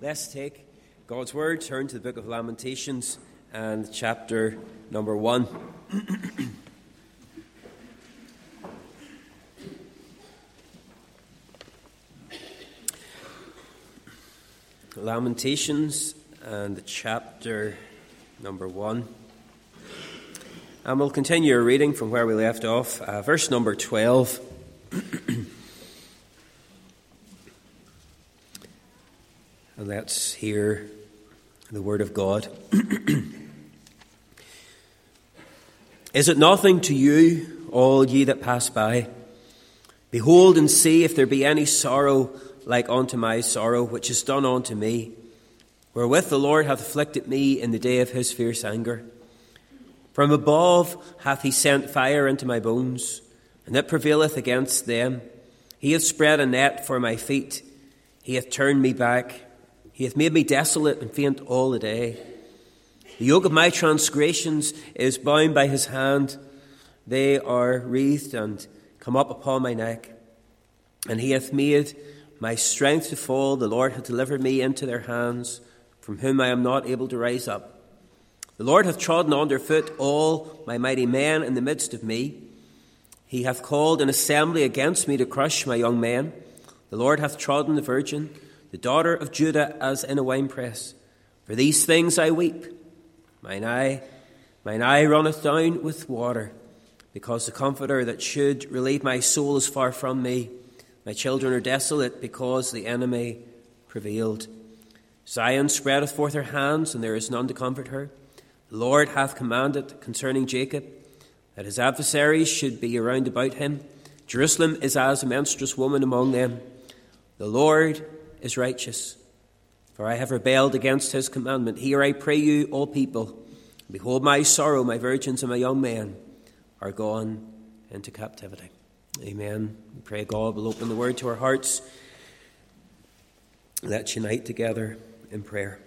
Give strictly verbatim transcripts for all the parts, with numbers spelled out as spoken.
Let's take God's Word, turn to the book of Lamentations and chapter number one. Lamentations and chapter number one. And we'll continue our reading from where we left off, uh, verse number twelve. And let's hear the word of God. Is it nothing to you, all ye that pass by? Behold and see if there be any sorrow like unto my sorrow, which is done unto me, wherewith the Lord hath afflicted me in the day of his fierce anger. From above hath he sent fire into my bones, and it prevaileth against them. He hath spread a net for my feet. He hath turned me back. He hath made me desolate and faint all the day. The yoke of my transgressions is bound by his hand. They are wreathed and come up upon my neck. And he hath made my strength to fall. The Lord hath delivered me into their hands, from whom I am not able to rise up. The Lord hath trodden under foot all my mighty men in the midst of me. He hath called an assembly against me to crush my young men. The Lord hath trodden the virgin, the daughter of Judah, as in a winepress. For these things I weep. Mine eye, mine eye runneth down with water, because the Comforter that should relieve my soul is far from me. My children are desolate, because the enemy prevailed. Zion spreadeth forth her hands, and there is none to comfort her. The Lord hath commanded concerning Jacob, that his adversaries should be around about him. Jerusalem is as a menstruous woman among them. The Lord is righteous, for I have rebelled against his commandment. Hear, I pray you, all people. Behold my sorrow, my virgins and my young men are gone into captivity. Amen. We pray God will open the word to our hearts. Let's unite together in prayer.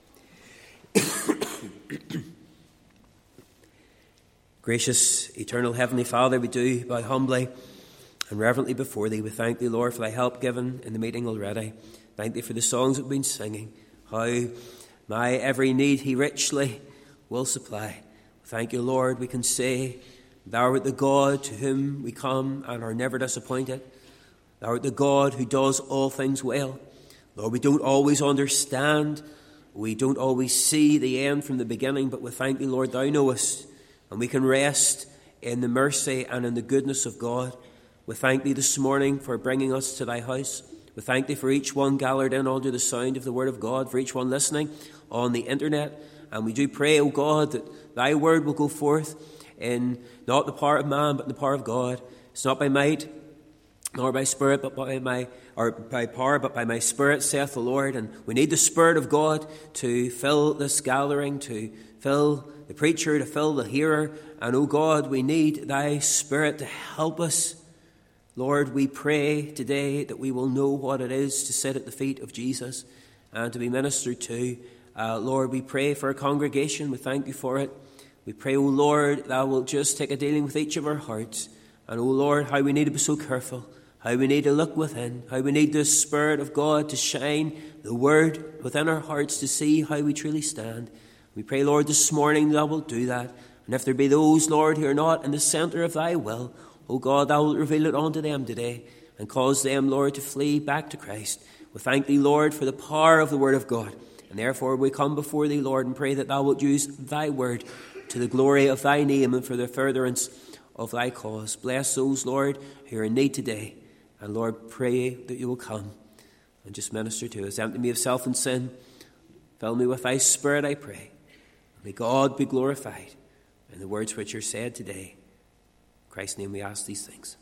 Gracious, eternal Heavenly Father, we do bow humbly and reverently before thee. We thank thee, Lord, for thy help given in the meeting already. Thank thee for the songs that we've been singing, how my every need he richly will supply. Thank you, Lord, we can say, thou art the God to whom we come and are never disappointed. Thou art the God who does all things well. Lord, we don't always understand, we don't always see the end from the beginning, but we thank thee, Lord, thou knowest, and we can rest in the mercy and in the goodness of God. We thank thee this morning for bringing us to thy house. We thank thee for each one gathered in under the sound of the word of God, for each one listening on the internet. And we do pray, O God, that thy word will go forth in not the power of man, but in the power of God. It's not by might, nor by spirit, but by my or by power, but by my spirit, saith the Lord. And we need the Spirit of God to fill this gathering, to fill the preacher, to fill the hearer. And, O God, we need thy Spirit to help us. Lord, we pray today that we will know what it is to sit at the feet of Jesus and to be ministered to. Uh, Lord, we pray for our congregation. We thank you for it. We pray, O Lord, thou wilt just take a dealing with each of our hearts. And, O Lord, how we need to be so careful, how we need to look within, how we need the Spirit of God to shine the word within our hearts to see how we truly stand. We pray, Lord, this morning thou wilt do that. And if there be those, Lord, who are not in the centre of thy will, O God, thou wilt reveal it unto them today and cause them, Lord, to flee back to Christ. We thank thee, Lord, for the power of the word of God. And therefore we come before thee, Lord, and pray that thou wilt use thy word to the glory of thy name and for the furtherance of thy cause. Bless those, Lord, who are in need today. And Lord, pray that you will come and just minister to us. Empty me of self and sin. Fill me with thy Spirit, I pray. May God be glorified in the words which are said today. In Christ's name we ask these things.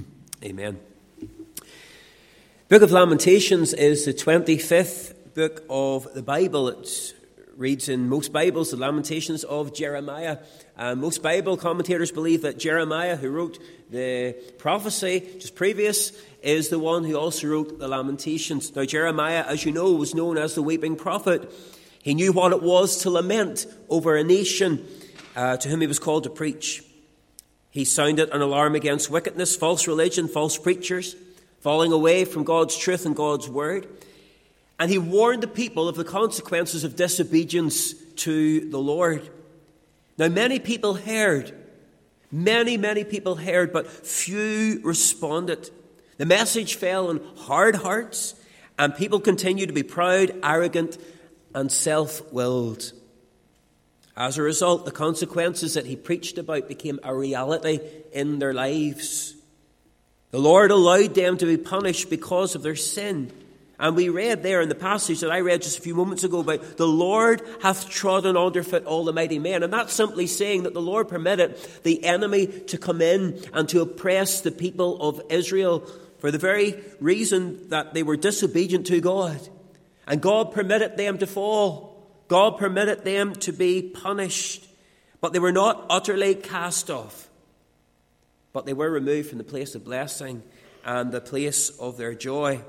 Amen. Book of Lamentations is the twenty-fifth book of the Bible. It reads in most Bibles the Lamentations of Jeremiah. Uh, most Bible commentators believe that Jeremiah, who wrote the prophecy just previous, is the one who also wrote the Lamentations. Now, Jeremiah, as you know, was known as the weeping prophet. He knew what it was to lament over a nation uh, to whom he was called to preach. He sounded an alarm against wickedness, false religion, false preachers, falling away from God's truth and God's word. And he warned the people of the consequences of disobedience to the Lord. Now, many people heard. Many, many people heard, but few responded. The message fell on hard hearts, and people continued to be proud, arrogant, and self-willed. As a result, the consequences that he preached about became a reality in their lives. The Lord allowed them to be punished because of their sin. And we read there in the passage that I read just a few moments ago about the Lord hath trodden underfoot all the mighty men. And that's simply saying that the Lord permitted the enemy to come in and to oppress the people of Israel for the very reason that they were disobedient to God. And God permitted them to fall. God permitted them to be punished. But they were not utterly cast off. But they were removed from the place of blessing and the place of their joy.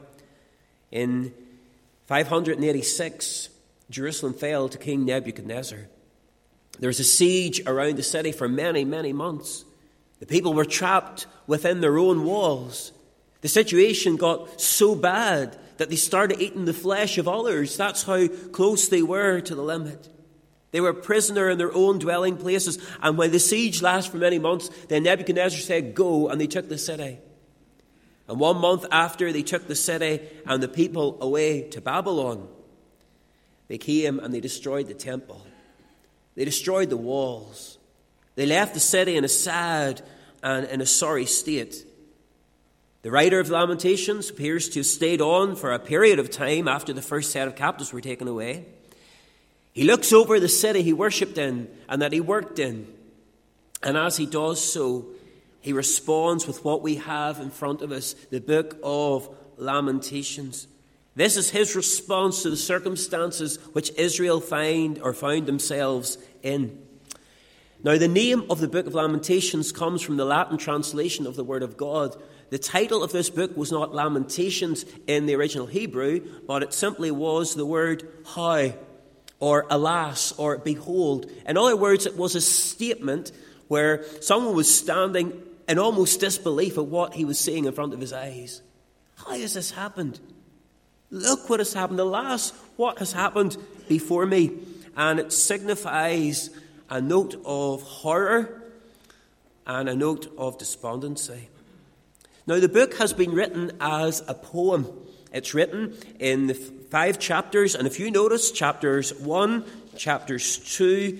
In five eighty-six, Jerusalem fell to King Nebuchadnezzar. There was a siege around the city for many, many months. The people were trapped within their own walls. The situation got so bad that they started eating the flesh of others. That's how close they were to the limit. They were a prisoner in their own dwelling places. And when the siege lasted for many months, then Nebuchadnezzar said, "Go," and they took the city. And one month after they took the city and the people away to Babylon, they came and they destroyed the temple. They destroyed the walls. They left the city in a sad and in a sorry state. The writer of Lamentations appears to have stayed on for a period of time after the first set of captives were taken away. He looks over the city he worshipped in and that he worked in. And as he does so, he responds with what we have in front of us, the book of Lamentations. This is his response to the circumstances which Israel find or found themselves in. Now, the name of the book of Lamentations comes from the Latin translation of the Word of God. The title of this book was not Lamentations in the original Hebrew, but it simply was the word how, or alas, or behold. In other words, it was a statement where someone was standing in almost disbelief at what he was seeing in front of his eyes. How has this happened? Look what has happened. Alas, what has happened before me? And it signifies a note of horror and a note of despondency. Now, the book has been written as a poem. It's written in the five chapters, and if you notice, chapters one, chapters two,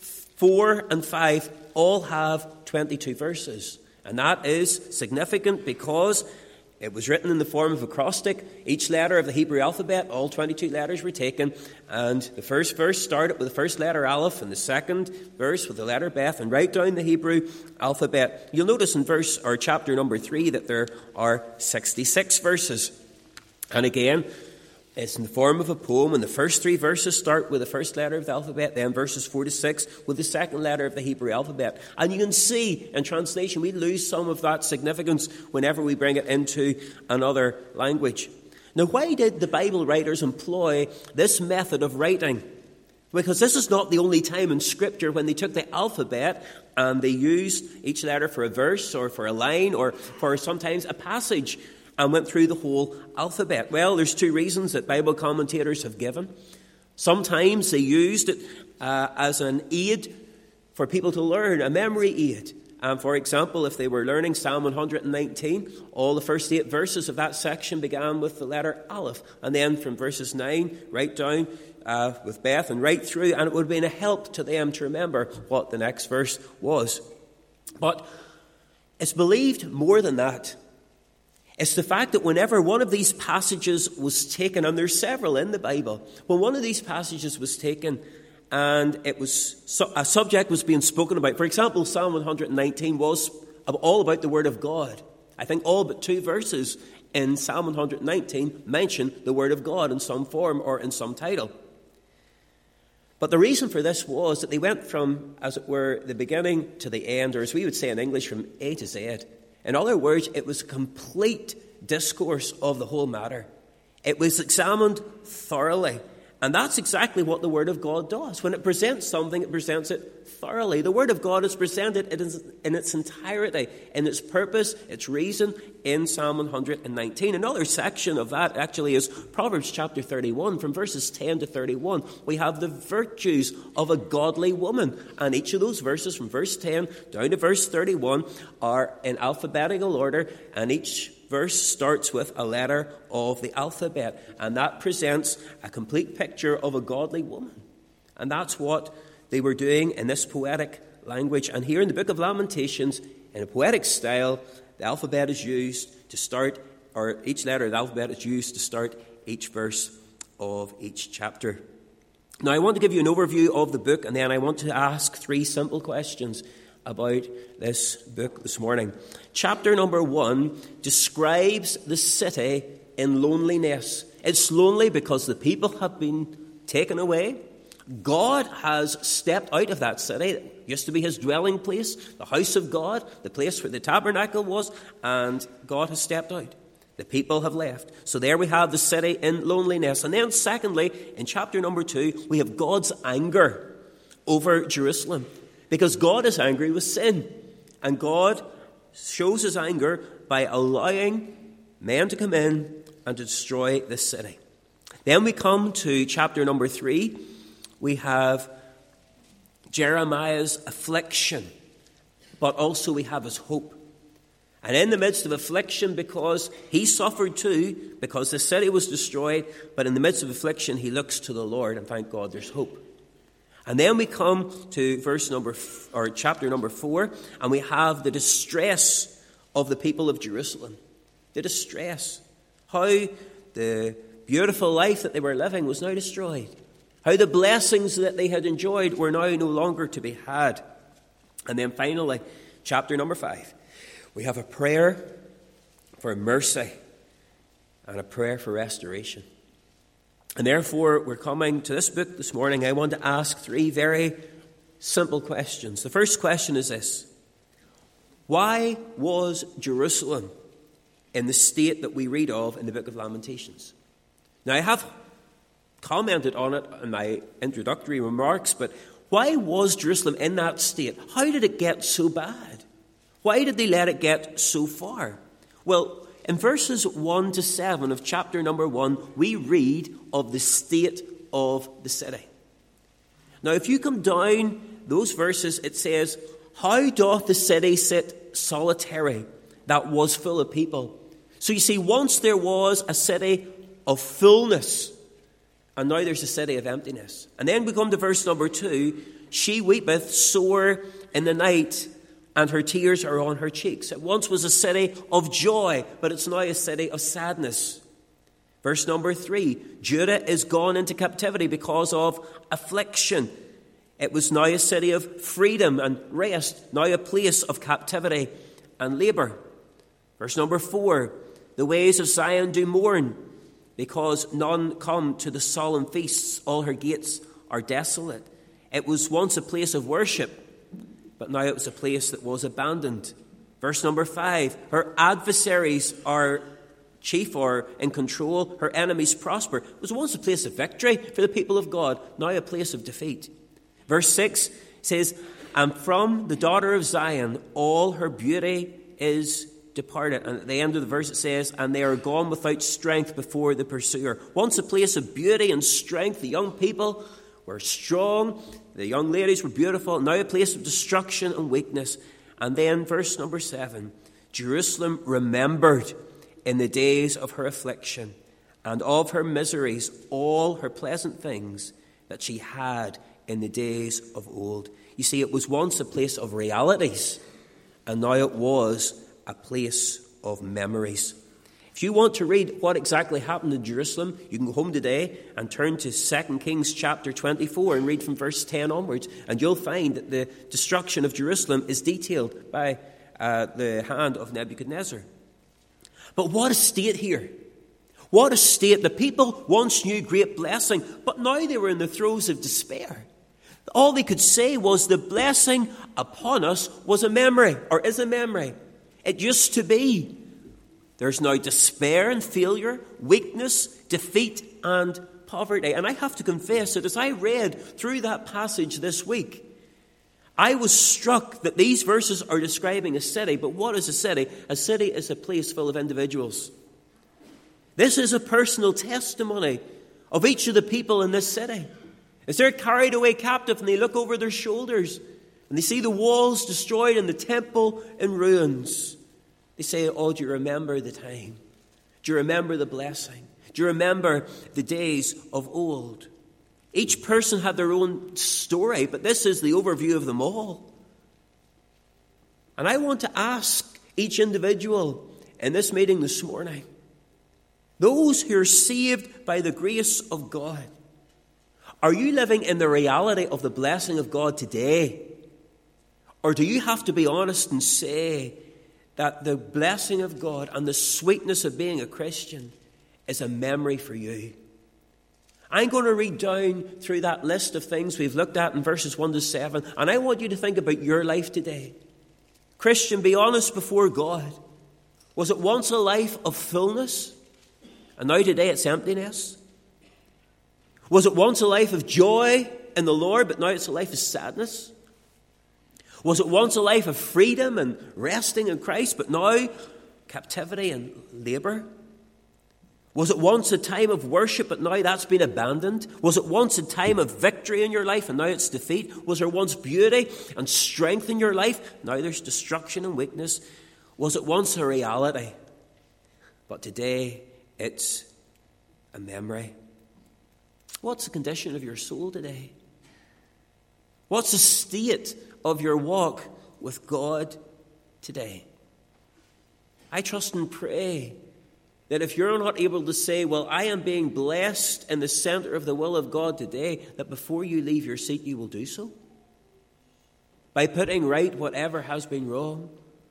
four, and five all have twenty-two verses. And that is significant because it was written in the form of acrostic. Each letter of the Hebrew alphabet, all twenty-two letters were taken. And the first verse started with the first letter Aleph, and the second verse with the letter Beth, and right down the Hebrew alphabet. You'll notice in verse or chapter number three that there are sixty-six verses. And again, it's in the form of a poem, and the first three verses start with the first letter of the alphabet, then verses four to six with the second letter of the Hebrew alphabet. And you can see in translation we lose some of that significance whenever we bring it into another language. Now, why did the Bible writers employ this method of writing? Because this is not the only time in Scripture when they took the alphabet and they used each letter for a verse or for a line or for sometimes a passage, and went through the whole alphabet. Well, there's two reasons that Bible commentators have given. Sometimes they used it uh, as an aid for people to learn, a memory aid. Um, for example, if they were learning Psalm one nineteen, all the first eight verses of that section began with the letter Aleph. And then from verses nine right down uh, with Beth and right through, and it would have been a help to them to remember what the next verse was. But it's believed more than that. It's the fact that whenever one of these passages was taken, and there's several in the Bible, when one of these passages was taken and it was a subject was being spoken about, for example, Psalm one nineteen was all about the Word of God. I think all but two verses in Psalm one nineteen mention the Word of God in some form or in some title. But the reason for this was that they went from, as it were, the beginning to the end, or as we would say in English, from A to Z. In other words, it was a complete discourse of the whole matter. It was examined thoroughly, And that's exactly what the Word of God does. When it presents something, it presents it thoroughly. The Word of God is presented in its entirety, in its purpose, its reason, in Psalm one hundred nineteen. Another section of that actually is Proverbs chapter thirty-one, from verses ten to thirty-one. We have the virtues of a godly woman. And each of those verses, from verse ten down to verse thirty-one, are in alphabetical order, and each verse starts with a letter of the alphabet, and that presents a complete picture of a godly woman. And that's what they were doing in this poetic language. And here in the book of Lamentations, in a poetic style, the alphabet is used to start, or each letter of the alphabet is used to start each verse of each chapter. Now, I want to give you an overview of the book, and then I want to ask three simple questions about this book this morning. Chapter number one describes the city in loneliness. It's lonely because the people have been taken away. God has stepped out of that city. It used to be his dwelling place, the house of God, the place where the tabernacle was, and God has stepped out. The people have left. So there we have the city in loneliness. And then secondly, in chapter number two, we have God's anger over Jerusalem. Because God is angry with sin. And God shows his anger by allowing men to come in and to destroy this city. Then we come to chapter number three. We have Jeremiah's affliction. But also we have his hope. And in the midst of affliction, because he suffered too, because the city was destroyed, but in the midst of affliction, he looks to the Lord, and thank God there's hope. And then we come to verse number, or chapter number four, and we have the distress of the people of Jerusalem. The distress. How the beautiful life that they were living was now destroyed. How the blessings that they had enjoyed were now no longer to be had. And then finally, chapter number five, we have a prayer for mercy and a prayer for restoration. And therefore, we're coming to this book this morning. I want to ask three very simple questions. The first question is this: why was Jerusalem in the state that we read of in the book of Lamentations? Now, I have commented on it in my introductory remarks, but why was Jerusalem in that state? How did it get so bad? Why did they let it get so far? Well, in verses one to seven of chapter number one, we read of the state of the city. Now, if you come down those verses, it says, "How doth the city sit solitary that was full of people?" So you see, once there was a city of fullness, and now there's a city of emptiness. And then we come to verse number two, "She weepeth sore in the night, and her tears are on her cheeks." It once was a city of joy, but it's now a city of sadness. Verse number three, "Judah is gone into captivity because of affliction." It was now a city of freedom and rest, now a place of captivity and labour. Verse number four, "The ways of Zion do mourn, because none come to the solemn feasts. All her gates are desolate." It was once a place of worship, but now it was a place that was abandoned. Verse number five, "Her adversaries are chief or in control. Her enemies prosper." It was once a place of victory for the people of God, now a place of defeat. Verse six says, "And from the daughter of Zion all her beauty is departed." And at the end of the verse it says, "And they are gone without strength before the pursuer." Once a place of beauty and strength, the young people were strong, the young ladies were beautiful, now a place of destruction and weakness. And then verse number seven, "Jerusalem remembered in the days of her affliction, and of her miseries all her pleasant things that she had in the days of old." You see, it was once a place of realities, and now it was a place of memories. If you want to read what exactly happened in Jerusalem, you can go home today and turn to Second Kings chapter twenty-four and read from verse ten onwards, and you'll find that the destruction of Jerusalem is detailed by uh, the hand of Nebuchadnezzar. But what a state here. What a state. The people once knew great blessing, but now they were in the throes of despair. All they could say was the blessing upon us was a memory, or is a memory. It used to be. There's now despair and failure, weakness, defeat and poverty. And I have to confess that as I read through that passage this week, I was struck that these verses are describing a city. But what is a city? A city is a place full of individuals. This is a personal testimony of each of the people in this city. As they're carried away captive and they look over their shoulders and they see the walls destroyed and the temple in ruins, they say, oh, do you remember the time? Do you remember the blessing? Do you remember the days of old? Each person had their own story, but this is the overview of them all. And I want to ask each individual in this meeting this morning, those who are saved by the grace of God, are you living in the reality of the blessing of God today? Or do you have to be honest and say that the blessing of God and the sweetness of being a Christian is a memory for you? I'm going to read down through that list of things we've looked at in verses one to seven, and I want you to think about your life today. Christian, be honest before God. Was it once a life of fullness, and now today it's emptiness? Was it once a life of joy in the Lord, but now it's a life of sadness? Was it once a life of freedom and resting in Christ, but now captivity and labour? Was it once a time of worship, but now that's been abandoned? Was it once a time of victory in your life, and now it's defeat? Was there once beauty and strength in your life? Now there's destruction and weakness. Was it once a reality, but today it's a memory? What's the condition of your soul today? What's the state of your walk with God today? I trust and pray that if you're not able to say, well, I am being blessed in the center of the will of God today, that before you leave your seat, you will do so. By putting right whatever has been wrong.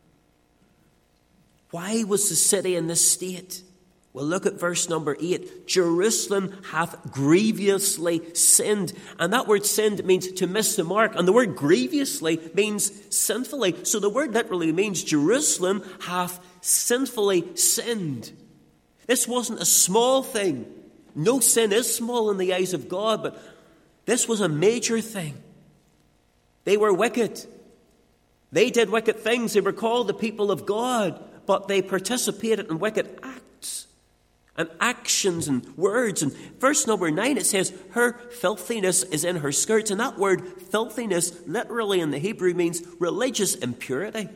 Why was the city in this state? Well, look at verse number eight. Jerusalem hath grievously sinned. And that word sinned means to miss the mark. And the word grievously means sinfully. So the word literally means Jerusalem hath sinfully sinned. This wasn't a small thing. No sin is small in the eyes of God, but this was a major thing. They were wicked. They did wicked things. They were called the people of God, but they participated in wicked acts and actions and words. And verse number nine, it says, her filthiness is in her skirts. And that word filthiness literally in the Hebrew means religious impurity.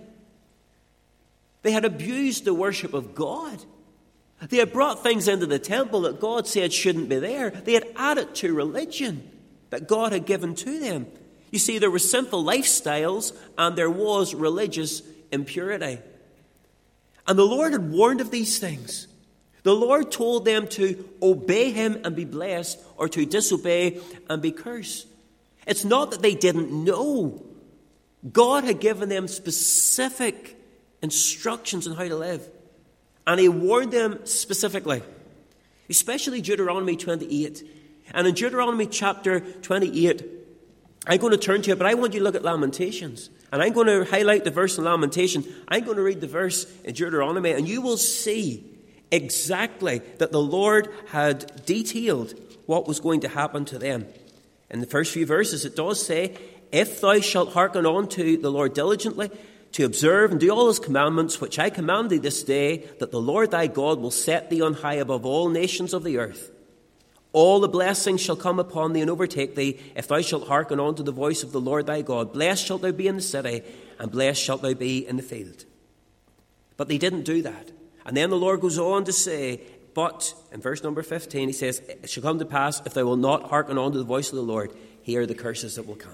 They had abused the worship of God. They had brought things into the temple that God said shouldn't be there. They had added to religion that God had given to them. You see, there were sinful lifestyles and there was religious impurity. And the Lord had warned of these things. The Lord told them to obey him and be blessed, or to disobey and be cursed. It's not that they didn't know. God had given them specific instructions on how to live. And he warned them specifically, especially Deuteronomy twenty-eight. And in Deuteronomy chapter twenty-eight, I'm going to turn to it, but I want you to look at Lamentations. And I'm going to highlight the verse in Lamentation. I'm going to read the verse in Deuteronomy, and you will see exactly that the Lord had detailed what was going to happen to them. In the first few verses, it does say, if thou shalt hearken unto the Lord diligently, to observe and do all his commandments, which I command thee this day, that the Lord thy God will set thee on high above all nations of the earth. All the blessings shall come upon thee and overtake thee, if thou shalt hearken unto the voice of the Lord thy God. Blessed shalt thou be in the city, and blessed shalt thou be in the field. But they didn't do that. And then the Lord goes on to say, but, in verse number fifteen, he says, it shall come to pass, if thou wilt not hearken unto the voice of the Lord, here are the curses that will come.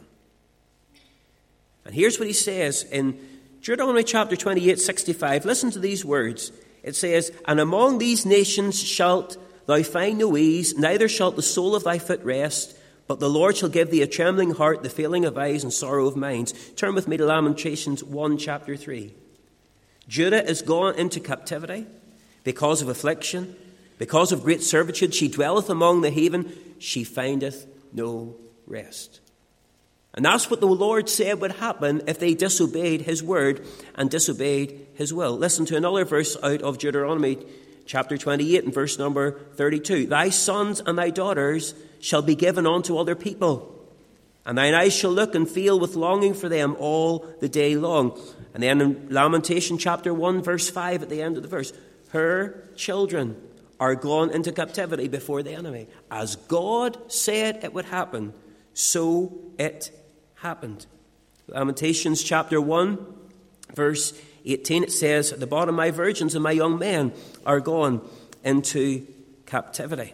And here's what he says in Deuteronomy chapter twenty-eight, sixty-five. Listen to these words. It says, and among these nations shalt thou find no ease, neither shalt the sole of thy foot rest, but the Lord shall give thee a trembling heart, the failing of eyes, and sorrow of minds. Turn with me to Lamentations one, chapter three. Judah is gone into captivity because of affliction, because of great servitude. She dwelleth among the heathen, she findeth no rest. And that's what the Lord said would happen if they disobeyed his word and disobeyed his will. Listen to another verse out of Deuteronomy chapter twenty-eight and verse number thirty-two. Thy sons and thy daughters shall be given unto other people, and thine eyes shall look and feel with longing for them all the day long. And then in Lamentation chapter one, verse five, at the end of the verse, her children are gone into captivity before the enemy. As God said it would happen, so it happened. Lamentations chapter one, verse eighteen, it says, at the bottom, my virgins and my young men are gone into captivity.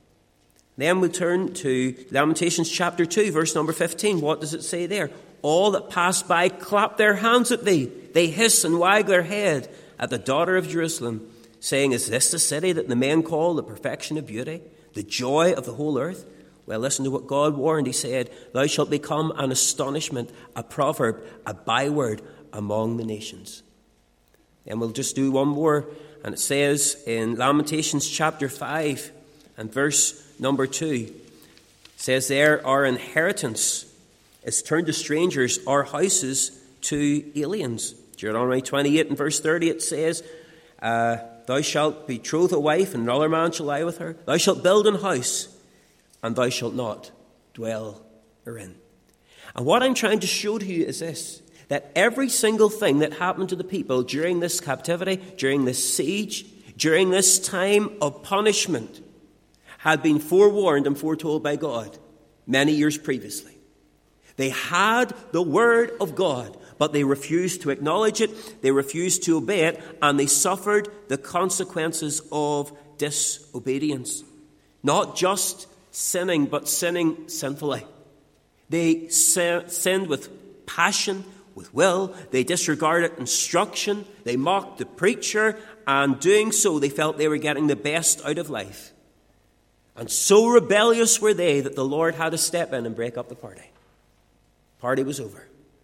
Then we turn to Lamentations chapter two, verse number fifteen. What does it say there? All that pass by clap their hands at thee. They hiss and wag their head at the daughter of Jerusalem, saying, is this the city that the men call the perfection of beauty, the joy of the whole earth? Well, listen to what God warned. He said, thou shalt become an astonishment, a proverb, a byword among the nations. And we'll just do one more. And it says in Lamentations chapter five and verse number two, it says there, our inheritance is turned to strangers, our houses to aliens. Deuteronomy twenty-eight and verse thirty, it says, uh, thou shalt betroth a wife, and another man shall lie with her. Thou shalt build an house, and thou shalt not dwell therein. And what I'm trying to show to you is this, that every single thing that happened to the people during this captivity, during this siege, during this time of punishment, had been forewarned and foretold by God many years previously. They had the word of God, but they refused to acknowledge it, they refused to obey it, and they suffered the consequences of disobedience. Not just sinning, but sinning sinfully. They sinned with passion, with will. They disregarded instruction. They mocked the preacher, and doing so, they felt they were getting the best out of life. And so rebellious were they that the Lord had to step in and break up the party. Party was over.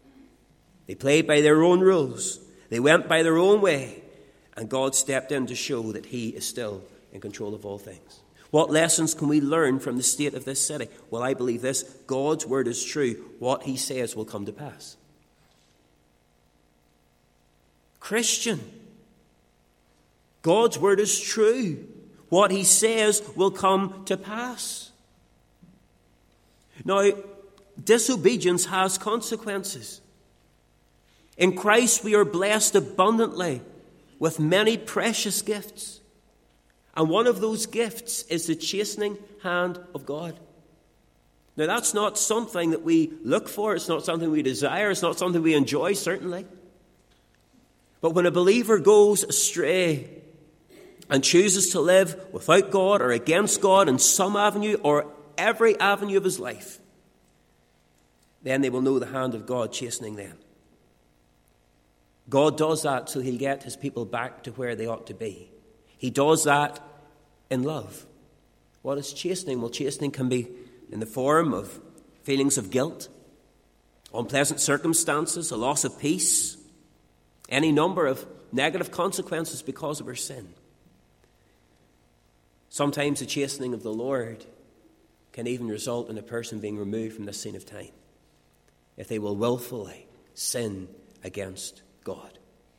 They played by their own rules. They went by their own way. And God stepped in to show that he is still in control of all things. What lessons can we learn from the state of this city? Well, I believe this. God's word is true. What he says will come to pass. Christian, God's word is true. What he says will come to pass. Now, disobedience has consequences. In Christ we are blessed abundantly with many precious gifts. And one of those gifts is the chastening hand of God. Now, that's not something that we look for. It's not something we desire. It's not something we enjoy, certainly. But when a believer goes astray and chooses to live without God or against God in some avenue or every avenue of his life, then they will know the hand of God chastening them. God does that so he'll get his people back to where they ought to be. He does that in love. What is chastening? Well, chastening can be in the form of feelings of guilt, unpleasant circumstances, a loss of peace, any number of negative consequences because of our sin. Sometimes the chastening of the Lord can even result in a person being removed from the scene of time if they will willfully sin against God.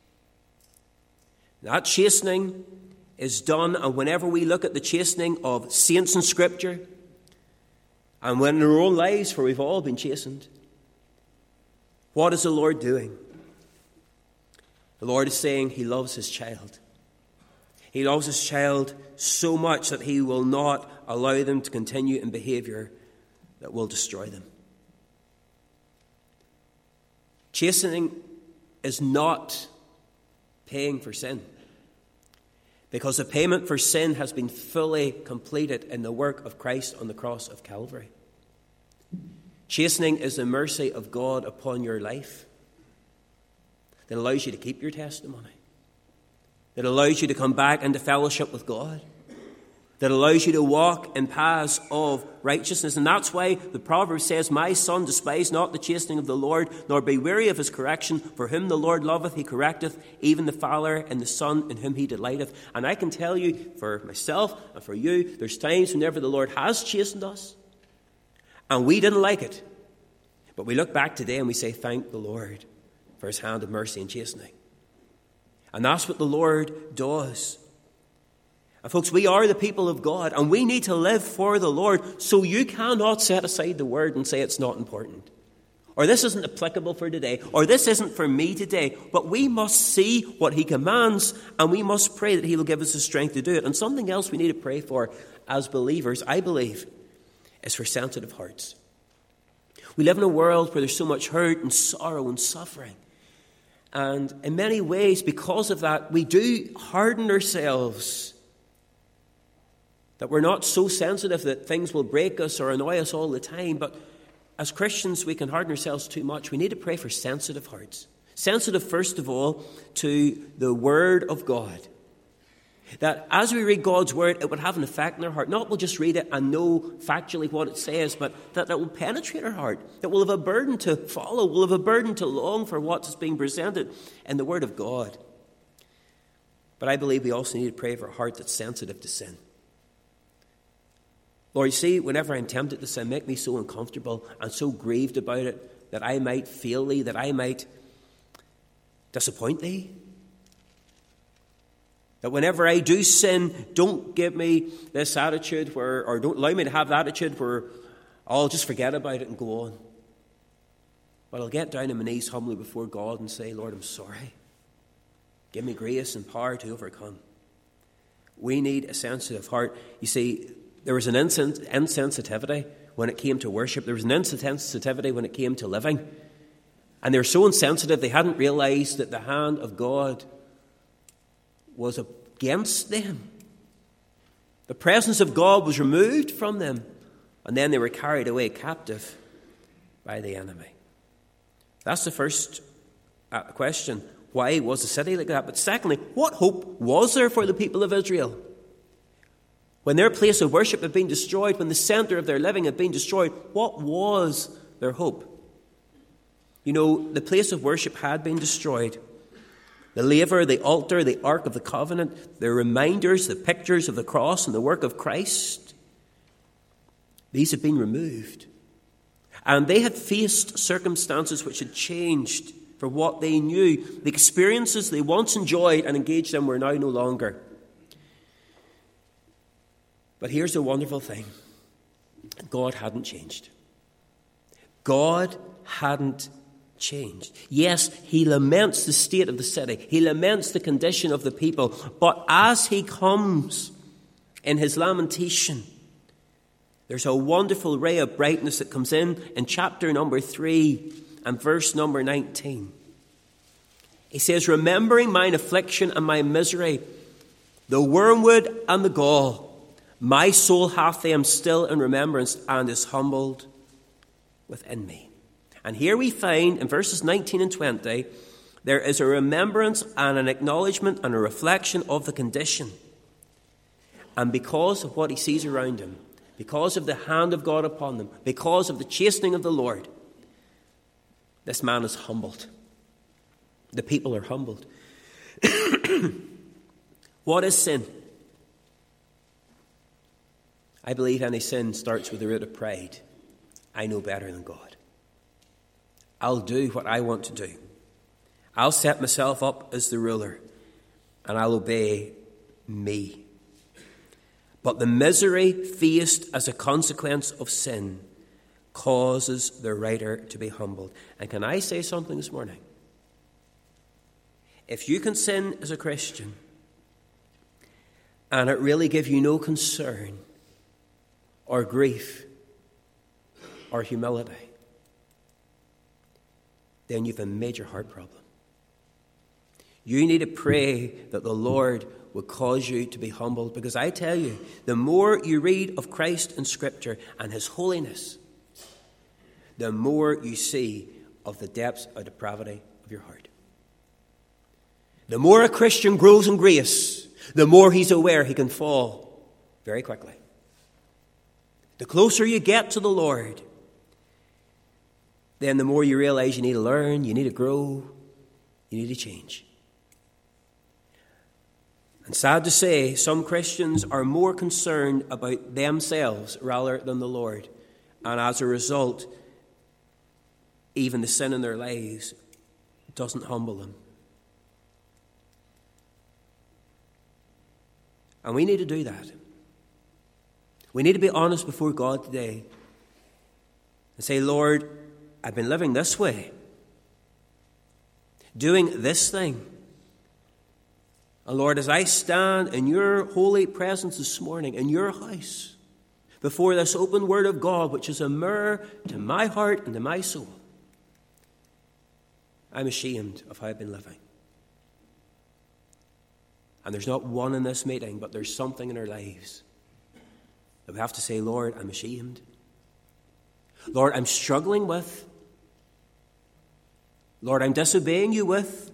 That chastening is done, and whenever we look at the chastening of saints in Scripture, and when in our own lives, for we've all been chastened, what is the Lord doing? The Lord is saying he loves his child. He loves his child so much that he will not allow them to continue in behavior that will destroy them. Chastening is not paying for sin, because the payment for sin has been fully completed in the work of Christ on the cross of Calvary. Chastening is the mercy of God upon your life that allows you to keep your testimony, that allows you to come back into fellowship with God, that allows you to walk in paths of righteousness. And that's why the proverb says, my son, despise not the chastening of the Lord, nor be weary of his correction, for whom the Lord loveth he correcteth, even the father and the son in whom he delighteth. And I can tell you, for myself and for you, there's times whenever the Lord has chastened us, and we didn't like it. But we look back today and we say, thank the Lord for his hand of mercy and chastening. And that's what the Lord does. And folks, we are the people of God, and we need to live for the Lord, so you cannot set aside the word and say it's not important. Or this isn't applicable for today, or this isn't for me today. But we must see what he commands, and we must pray that he will give us the strength to do it. And something else we need to pray for as believers, I believe, is for sensitive hearts. We live in a world where there's so much hurt and sorrow and suffering. And in many ways, because of that, we do harden ourselves. That we're not so sensitive that things will break us or annoy us all the time. But as Christians, we can harden ourselves too much. We need to pray for sensitive hearts. Sensitive, first of all, to the Word of God. That as we read God's Word, it would have an effect in our heart. Not we'll just read it and know factually what it says, but that it will penetrate our heart. That we'll have a burden to follow. We'll have a burden to long for what's being presented in the Word of God. But I believe we also need to pray for a heart that's sensitive to sin. Lord, you see, whenever I'm tempted to sin, make me so uncomfortable and so grieved about it that I might fail thee, that I might disappoint thee. That whenever I do sin, don't give me this attitude where, or don't allow me to have the attitude where I'll just forget about it and go on. But I'll get down on my knees humbly before God and say, Lord, I'm sorry. Give me grace and power to overcome. We need a sensitive heart. You see, there was an insens- insensitivity when it came to worship. There was an insensitivity when it came to living. And they were so insensitive, they hadn't realized that the hand of God was against them. The presence of God was removed from them, and then they were carried away captive by the enemy. That's the first question. Why was the city like that? But secondly, what hope was there for the people of Israel? When their place of worship had been destroyed, when the center of their living had been destroyed, what was their hope? You know, the place of worship had been destroyed. The laver, the altar, the Ark of the Covenant, the reminders, the pictures of the cross and the work of Christ, these had been removed. And they had faced circumstances which had changed for what they knew. The experiences they once enjoyed and engaged in were now no longer. But here's the wonderful thing. God hadn't changed. God hadn't changed. Yes, he laments the state of the city. He laments the condition of the people. But as he comes in his lamentation, there's a wonderful ray of brightness that comes in in chapter number three and verse number nineteen. He says, remembering mine affliction and my misery, the wormwood and the gall, my soul hath them still in remembrance and is humbled within me. And here we find in verses nineteen and twenty, there is a remembrance and an acknowledgement and a reflection of the condition. And because of what he sees around him, because of the hand of God upon them, because of the chastening of the Lord, this man is humbled. The people are humbled. What is sin? I believe any sin starts with the root of pride. I know better than God. I'll do what I want to do. I'll set myself up as the ruler, and I'll obey me. But the misery faced as a consequence of sin causes the writer to be humbled. And can I say something this morning? If you can sin as a Christian, and it really gives you no concern or grief or humility, then you've a major heart problem. You need to pray that the Lord will cause you to be humbled, because I tell you, the more you read of Christ in Scripture and his holiness, the more you see of the depths of depravity of your heart. The more a Christian grows in grace, the more he's aware he can fall very quickly. The closer you get to the Lord, then the more you realize you need to learn, you need to grow, you need to change. And sad to say, some Christians are more concerned about themselves rather than the Lord. And as a result, even the sin in their lives doesn't humble them. And we need to do that. We need to be honest before God today and say, Lord, I've been living this way, doing this thing. And Lord, as I stand in your holy presence this morning, in your house, before this open word of God, which is a mirror to my heart and to my soul, I'm ashamed of how I've been living. And there's not one in this meeting, but there's something in our lives that we have to say, Lord, I'm ashamed. Lord, I'm struggling with. Lord, I'm disobeying you with.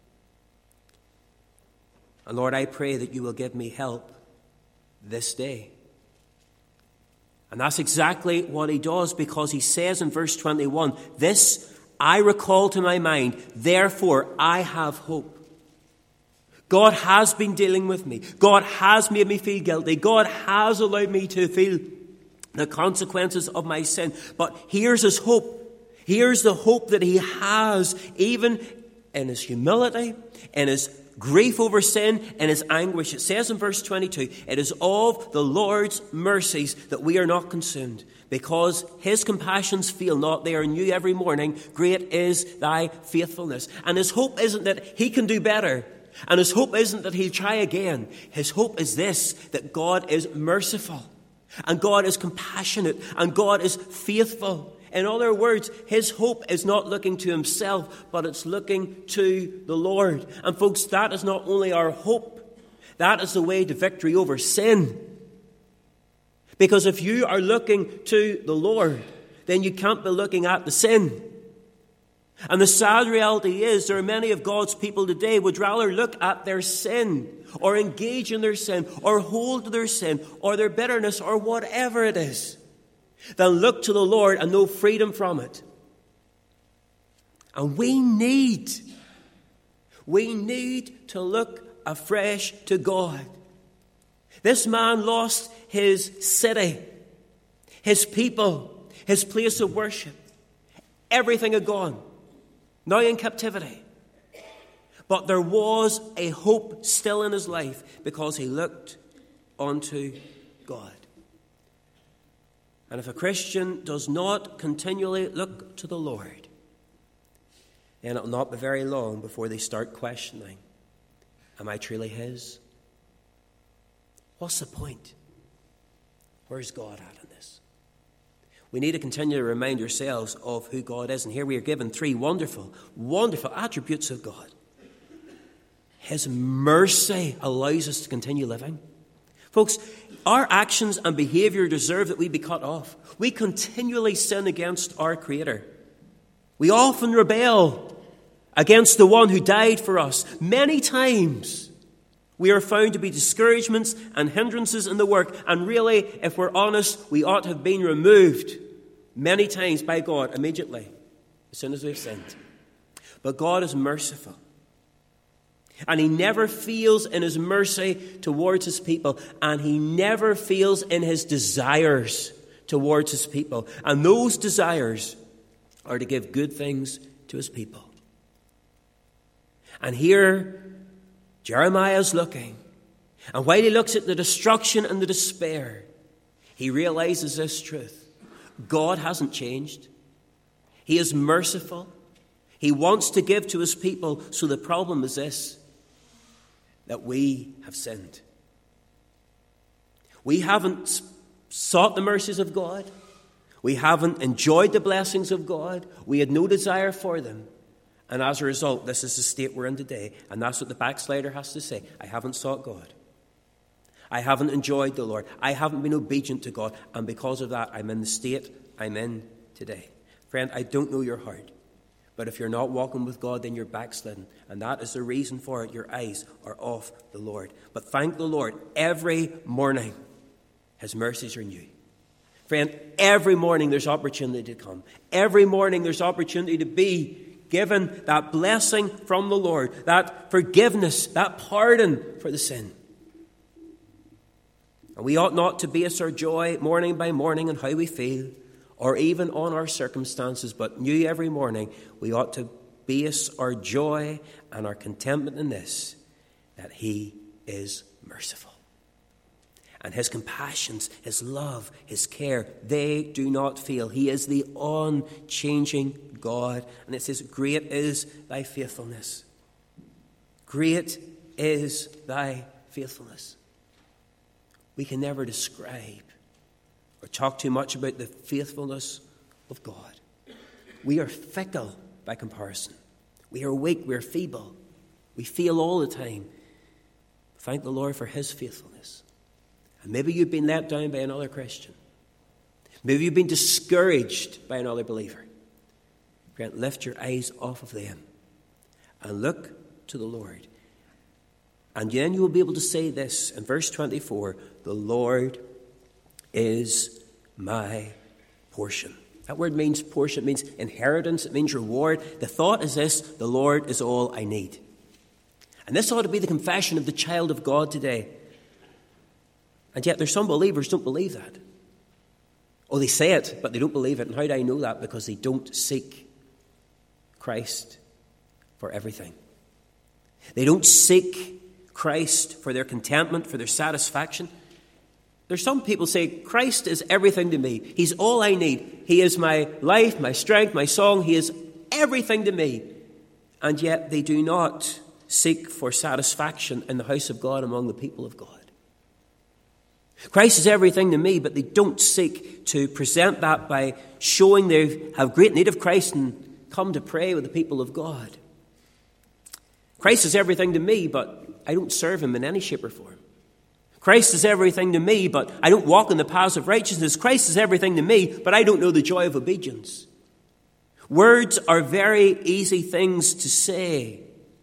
And Lord, I pray that you will give me help this day. And that's exactly what he does, because he says in verse twenty-one, this I recall to my mind, therefore I have hope. God has been dealing with me. God has made me feel guilty. God has allowed me to feel the consequences of my sin. But here's his hope. Here's the hope that he has, even in his humility, in his grief over sin, and his anguish. It says in verse twenty-two, it is of the Lord's mercies that we are not consumed, because his compassions fail not. They are new every morning. Great is thy faithfulness. And his hope isn't that he can do better. And his hope isn't that he'll try again. His hope is this, that God is merciful, and God is compassionate, and God is faithful. In other words, his hope is not looking to himself, but it's looking to the Lord. And folks, that is not only our hope, that is the way to victory over sin. Because if you are looking to the Lord, then you can't be looking at the sin. And the sad reality is there are many of God's people today would rather look at their sin, or engage in their sin, or hold to their sin, or their bitterness, or whatever it is, than look to the Lord and know freedom from it. And we need, we need to look afresh to God. This man lost his city, his people, his place of worship. Everything had gone. Now in captivity. But there was a hope still in his life, because he looked unto God. And if a Christian does not continually look to the Lord, then it will not be very long before they start questioning, am I truly his? What's the point? Where's God at in this? We need to continue to remind ourselves of who God is. And here we are given three wonderful, wonderful attributes of God. His mercy allows us to continue living. Folks, our actions and behavior deserve that we be cut off. We continually sin against our Creator. We often rebel against the one who died for us. Many times we are found to be discouragements and hindrances in the work. And really, if we're honest, we ought to have been removed many times by God immediately, as soon as we've sinned. But God is merciful. And he never fails in his mercy towards his people. And he never fails in his desires towards his people. And those desires are to give good things to his people. And here Jeremiah is looking. And while he looks at the destruction and the despair, he realizes this truth. God hasn't changed. He is merciful. He wants to give to his people. So the problem is this, that we have sinned. We haven't sought the mercies of God. We haven't enjoyed the blessings of God. We had no desire for them. And as a result, this is the state we're in today. And that's what the backslider has to say. I haven't sought God. I haven't enjoyed the Lord. I haven't been obedient to God. And because of that, I'm in the state I'm in today. Friend, I don't know your heart. But if you're not walking with God, then you're backslidden. And that is the reason for it. Your eyes are off the Lord. But thank the Lord, every morning his mercies are new. Friend, every morning there's opportunity to come. Every morning there's opportunity to be given that blessing from the Lord, that forgiveness, that pardon for the sin. And we ought not to base our joy morning by morning on how we feel, or even on our circumstances, but new every morning, we ought to base our joy and our contentment in this, that he is merciful. And his compassions, his love, his care, they do not fail. He is the unchanging God. And it says, great is thy faithfulness. Great is thy faithfulness. We can never describe or talk too much about the faithfulness of God. We are fickle by comparison. We are weak, we are feeble. We fail all the time. Thank the Lord for his faithfulness. And maybe you've been let down by another Christian. Maybe you've been discouraged by another believer. Friend, lift your eyes off of them and look to the Lord. And then you will be able to say this in verse twenty-four, the Lord is my portion. That word means portion. It means inheritance. It means reward. The thought is this: the Lord is all I need. And this ought to be the confession of the child of God today. And yet there's some believers who don't believe that. Oh, they say it, but they don't believe it. And how do I know that? Because they don't seek Christ for everything. They don't seek Christ for their contentment, for their satisfaction. There's some people say, Christ is everything to me. He's all I need. He is my life, my strength, my song. He is everything to me. And yet they do not seek for satisfaction in the house of God among the people of God. Christ is everything to me, but they don't seek to present that by showing they have great need of Christ and come to pray with the people of God. Christ is everything to me, but I don't serve him in any shape or form. Christ is everything to me, but I don't walk in the paths of righteousness. Christ is everything to me, but I don't know the joy of obedience. Words are very easy things to say.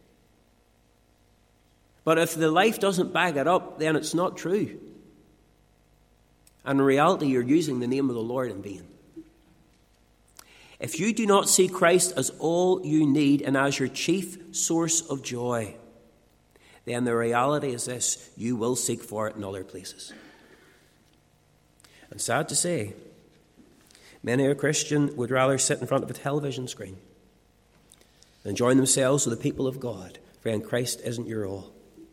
But if the life doesn't back it up, then it's not true. And in reality, you're using the name of the Lord in vain. If you do not see Christ as all you need and as your chief source of joy, then the reality is this: you will seek for it in other places. And sad to say, many a Christian would rather sit in front of a television screen than join themselves with the people of God. Friend, Christ isn't your all.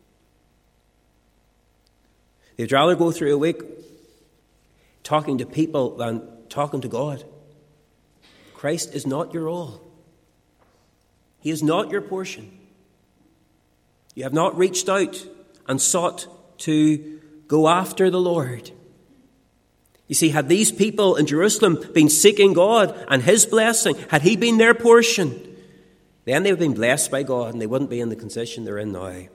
They'd rather go through a week talking to people than talking to God. Christ is not your all. He is not your portion. You have not reached out and sought to go after the Lord. You see, had these people in Jerusalem been seeking God and his blessing, had he been their portion, then they would have been blessed by God and they wouldn't be in the condition they're in now. You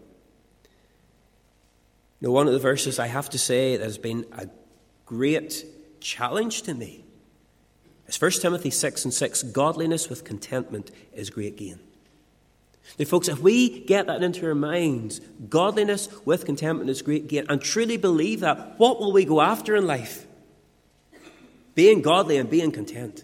know, one of the verses I have to say that has been a great challenge to me is First Timothy six and six. Godliness with contentment is great gain. Now, folks, if we get that into our minds, godliness with contentment is great gain, and truly believe that, what will we go after in life? Being godly and being content.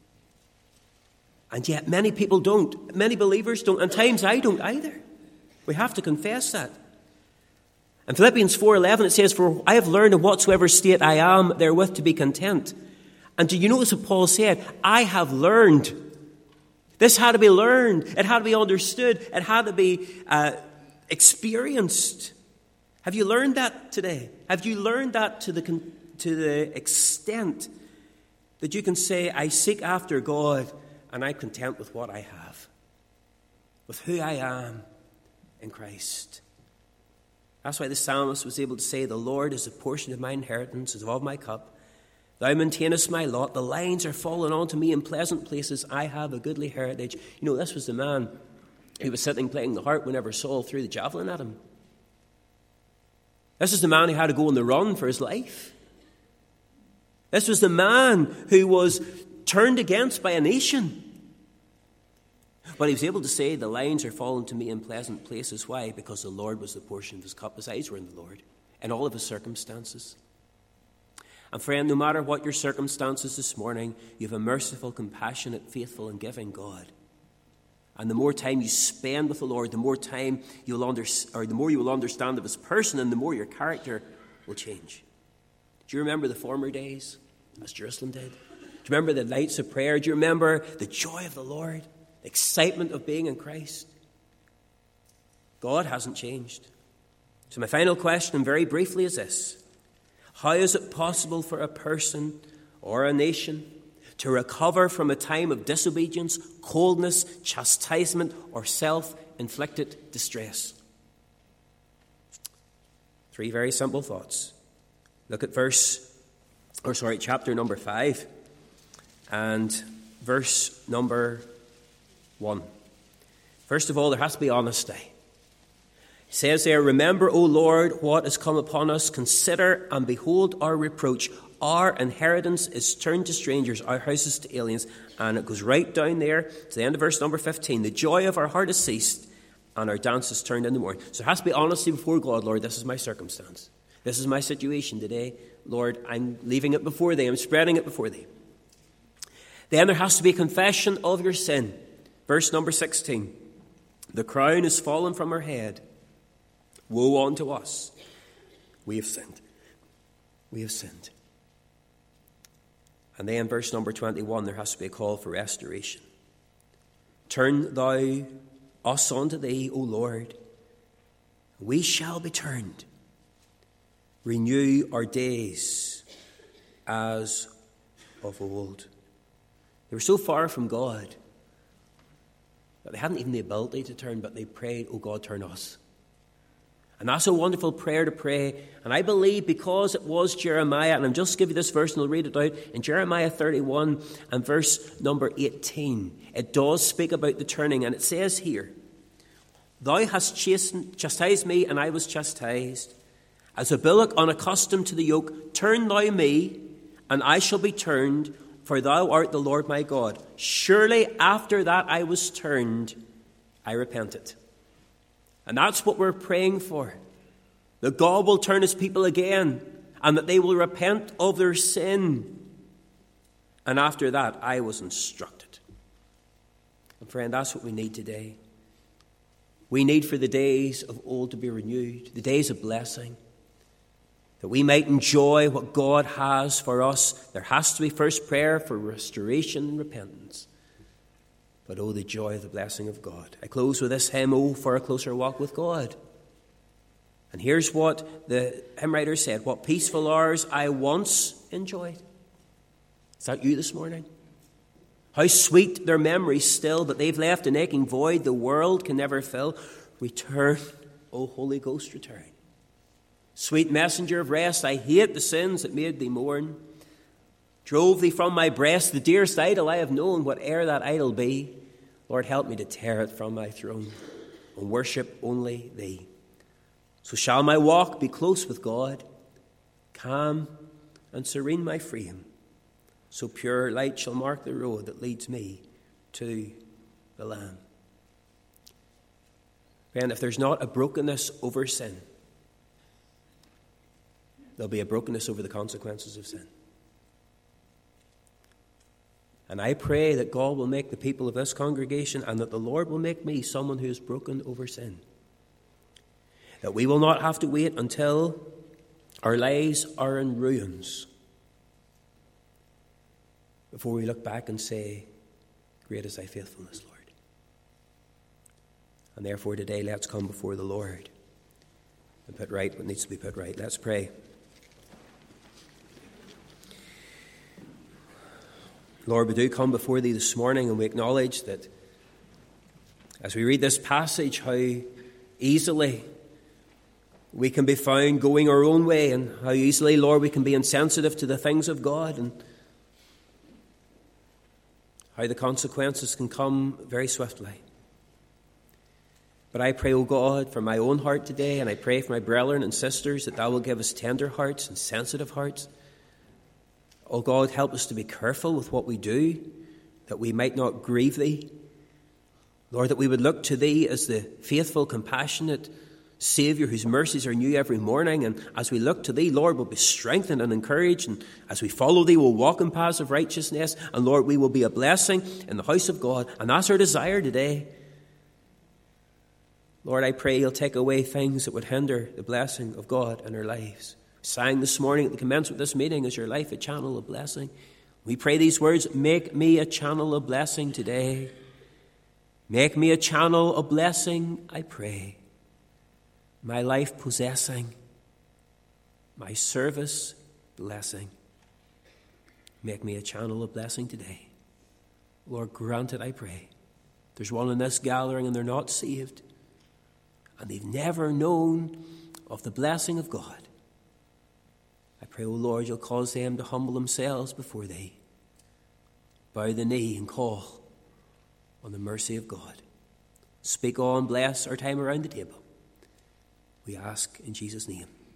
And yet many people don't. Many believers don't. And times I don't either. We have to confess that. In Philippians four eleven it says, "For I have learned in whatsoever state I am therewith to be content." And do you notice what Paul said? I have learned. This had to be learned. It had to be understood. It had to be uh, experienced. Have you learned that today? Have you learned that to the to the extent that you can say, I seek after God and I'm content with what I have, with who I am in Christ? That's why the psalmist was able to say, the Lord is a portion of my inheritance, is of my cup. Thou maintainest my lot. The lines are fallen onto me in pleasant places. I have a goodly heritage. You know, this was the man who was sitting playing the harp whenever Saul threw the javelin at him. This is the man who had to go on the run for his life. This was the man who was turned against by a nation. But he was able to say, the lines are fallen to me in pleasant places. Why? Because the Lord was the portion of his cup. His eyes were in the Lord in all of his circumstances. And friend, no matter what your circumstances this morning, you have a merciful, compassionate, faithful and giving God. And the more time you spend with the Lord, the more time you'll under, or the more you will understand of his person, and the more your character will change. Do you remember the former days, as Jerusalem did? Do you remember the nights of prayer? Do you remember the joy of the Lord, the excitement of being in Christ? God hasn't changed. So my final question, very briefly, is this. How is it possible for a person or a nation to recover from a time of disobedience, coldness, chastisement, or self-inflicted distress? Three very simple thoughts. Look at verse, or sorry, chapter number five and verse number one. First of all, there has to be honesty. It says there, "Remember, O Lord, what has come upon us. Consider and behold our reproach. Our inheritance is turned to strangers, our houses to aliens." And it goes right down there to the end of verse number fifteen. "The joy of our heart has ceased, and our dance is turned into mourning." So there has to be honesty before God. Lord, this is my circumstance. This is my situation today. Lord, I'm leaving it before thee. I'm spreading it before thee. Then there has to be confession of your sin. Verse number sixteen. "The crown is fallen from our head. Woe unto us. We have sinned. We have sinned." And then verse number twenty-one, there has to be a call for restoration. "Turn thou us unto thee, O Lord. We shall be turned. Renew our days as of old." They were so far from God that they hadn't even the ability to turn, but they prayed, "O God, turn us." And that's a wonderful prayer to pray. And I believe because it was Jeremiah, and I'm just give you this verse and I'll read it out. In Jeremiah thirty-one and verse number eighteen, it does speak about the turning. And it says here, "Thou hast chastened, chastised me, and I was chastised. As a bullock unaccustomed to the yoke, turn thou me, and I shall be turned, for thou art the Lord my God. Surely after that I was turned, I repented." And that's what we're praying for. That God will turn his people again, and that they will repent of their sin. And after that, I was instructed. And friend, that's what we need today. We need for the days of old to be renewed, the days of blessing, that we might enjoy what God has for us. There has to be first prayer for restoration and repentance. But oh, the joy of the blessing of God. I close with this hymn, "Oh, for a closer walk with God." And here's what the hymn writer said, "What peaceful hours I once enjoyed." Is that you this morning? How sweet their memories still, but they've left an aching void the world can never fill. Return, O Holy Ghost, return. Sweet messenger of rest, I hate the sins that made thee mourn. Drove thee from my breast, the dearest idol I have known, whate'er that idol be. Lord, help me to tear it from my throne and worship only thee. So shall my walk be close with God, calm and serene my frame. So pure light shall mark the road that leads me to the Lamb. And if there's not a brokenness over sin, there'll be a brokenness over the consequences of sin. And I pray that God will make the people of this congregation, and that the Lord will make me someone who is broken over sin. That we will not have to wait until our lives are in ruins before we look back and say, "Great is thy faithfulness, Lord." And therefore today, let's come before the Lord and put right what needs to be put right. Let's pray. Lord, we do come before thee this morning, and we acknowledge that as we read this passage, how easily we can be found going our own way, and how easily, Lord, we can be insensitive to the things of God, and how the consequences can come very swiftly. But I pray, O God, for my own heart today, and I pray for my brethren and sisters, that thou will give us tender hearts and sensitive hearts. Oh God, help us to be careful with what we do, that we might not grieve thee. Lord, that we would look to thee as the faithful, compassionate Saviour whose mercies are new every morning. And as we look to thee, Lord, we'll be strengthened and encouraged. And as we follow thee, we'll walk in paths of righteousness. And Lord, we will be a blessing in the house of God. And that's our desire today. Lord, I pray you'll take away things that would hinder the blessing of God in our lives. Sang this morning at the commencement of this meeting, "Is your life a channel of blessing?" We pray these words, "Make me a channel of blessing today. Make me a channel of blessing, I pray. My life possessing, my service blessing. Make me a channel of blessing today. Lord, grant it, I pray. There's one in this gathering and they're not saved, and they've never known of the blessing of God. I pray, O Lord, you'll cause them to humble themselves before thee, bow the knee and call on the mercy of God. Speak on, bless our time around the table. We ask in Jesus' name.